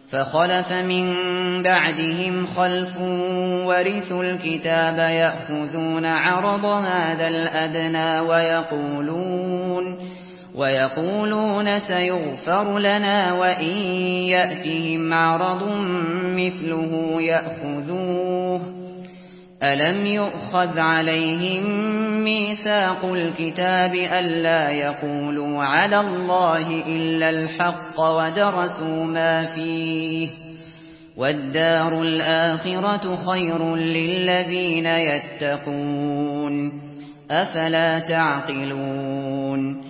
فخلف من بعدهم خلف ورثوا الكتاب يأخذون عرض هذا الأدنى ويقولون سيغفر لنا وإن يأتهم عرض مثله يأخذوه ألم يؤخذ عليهم ميثاق الكتاب ألا يقولوا على الله إلا الحق ودرسوا ما فيه والدار الآخرة خير للذين يتقون أفلا تعقلون